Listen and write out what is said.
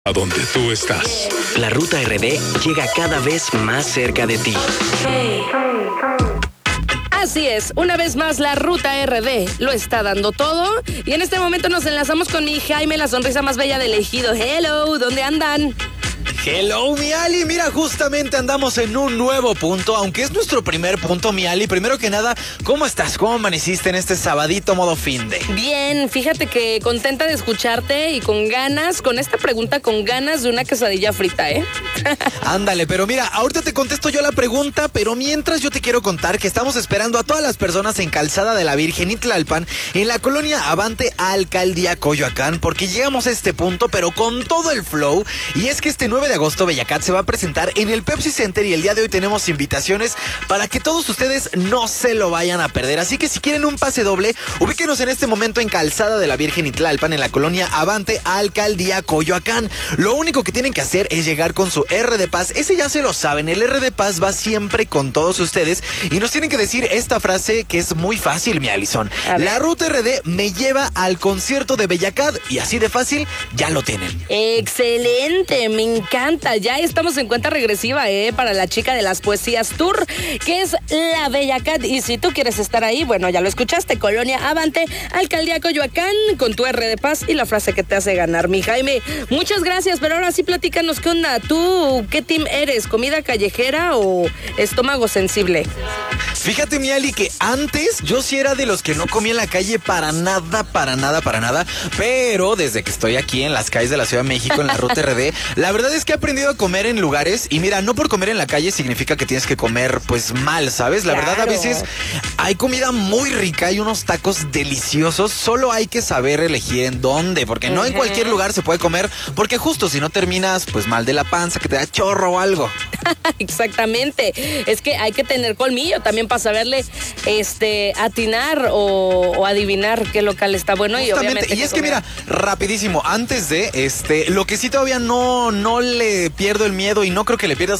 A donde tú estás. La Ruta RD llega cada vez más cerca de ti. Así es, una vez más la Ruta RD lo está dando todo. Y en este momento nos enlazamos con mi Jaime, la sonrisa más bella del ejido. Hello, ¿dónde andan? Hello, mi Ali. Mira, justamente andamos en un nuevo punto, aunque es nuestro primer punto, mi Ali. Primero que nada, ¿cómo estás? ¿Cómo amaneciste en este sabadito modo finde? Bien, fíjate que contenta de escucharte y con ganas, con esta pregunta, con ganas de una quesadilla frita, ¿eh? Ándale, pero mira, ahorita te contesto yo la pregunta, pero mientras yo te quiero contar que estamos esperando a todas las personas en Calzada de la Virgen y Tlalpan, en la colonia Avante, Alcaldía Coyoacán, porque llegamos a este punto, pero con todo el flow. Y es que este 9 de agosto Bellacat se va a presentar en el Pepsi Center y el día de hoy tenemos invitaciones para que todos ustedes no se lo vayan a perder. Así que si quieren un pase doble, ubíquenos en este momento en Calzada de la Virgen y Tlalpan, en la colonia Avante, Alcaldía Coyoacán. Lo único que tienen que hacer es llegar con su R de Paz. Ese ya se lo saben, el R de Paz va siempre con todos ustedes y nos tienen que decir esta frase que es muy fácil, mi Alison. La Ruta RD me lleva al concierto de Bellacat y así de fácil ya lo tienen. Excelente, me encanta. Ya estamos en cuenta regresiva, para la chica de las poesías tour, que es la Bellacat. Y si tú quieres estar ahí, bueno, ya lo escuchaste, Colonia Avante, Alcaldía Coyoacán, con tu R de Paz y la frase que te hace ganar, mi Jaime. Muchas gracias, pero ahora sí platícanos, ¿qué onda? ¿Tú qué team eres? ¿Comida callejera o estómago sensible? Fíjate, mi Ali, que antes yo sí era de los que no comía en la calle para nada, pero desde que estoy aquí en las calles de la Ciudad de México, en la Ruta RD, la verdad es que he aprendido a comer en lugares y mira, no por comer en la calle significa que tienes que comer pues mal, ¿sabes? La verdad, a veces hay comida muy rica, hay unos tacos deliciosos, solo hay que saber elegir en dónde, porque no en cualquier lugar se puede comer, porque justo si no terminas pues mal de la panza, que te da chorro o algo. Exactamente, es que hay que tener colmillo también para saberle atinar o adivinar qué local está bueno. Justamente, y obviamente y es que mira, rapidísimo, antes de lo que sí todavía no le pierdo el miedo y no creo que le pierdas